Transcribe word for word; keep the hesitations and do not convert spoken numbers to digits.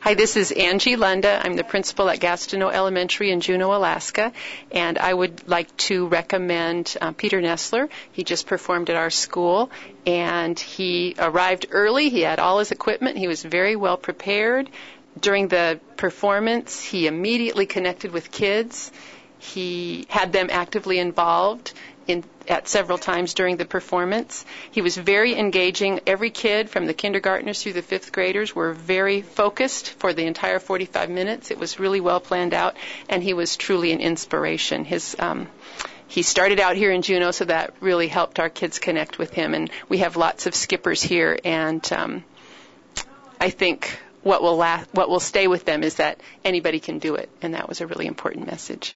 Hi, this is Angie Lunda. I'm the principal at Gastineau Elementary in Juneau, Alaska, and I would like to recommend uh, Peter Nessler. He just performed at our school, and he arrived early. He had all his equipment. He was very well prepared. During the performance, he immediately connected with kids. He had them actively involved in, at several times during the performance. He was very engaging. Every kid from the kindergartners through the fifth graders were very focused for the entire forty-five minutes. It was really well planned out, and he was truly an inspiration. His um, He started out here in Juneau, so that really helped our kids connect with him. And we have lots of skippers here, and um, I think what will la- what will stay with them is that anybody can do it, and that was a really important message.